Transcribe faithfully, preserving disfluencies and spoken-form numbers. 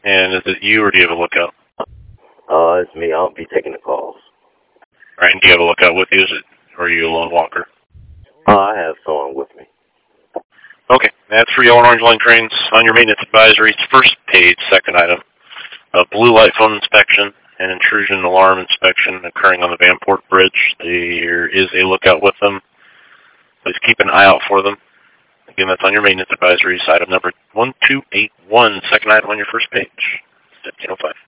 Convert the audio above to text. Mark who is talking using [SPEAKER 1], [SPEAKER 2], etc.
[SPEAKER 1] And is it you or do you have a lookout?
[SPEAKER 2] Uh, it's me. I'll be taking the calls.
[SPEAKER 1] All right, and do you have a lookout with you? Is it, or are you a lone walker?
[SPEAKER 2] Uh, I have someone with me.
[SPEAKER 1] Okay, that's for yellow and orange line trains. On your maintenance advisory, it's first page, second item. A blue light phone inspection and intrusion alarm inspection occurring on the Vanport Bridge. There is a lookout with them. Please keep an eye out for them. Again, that's on your maintenance advisories, item number one two eight one, second item on your first page, fifteen oh five.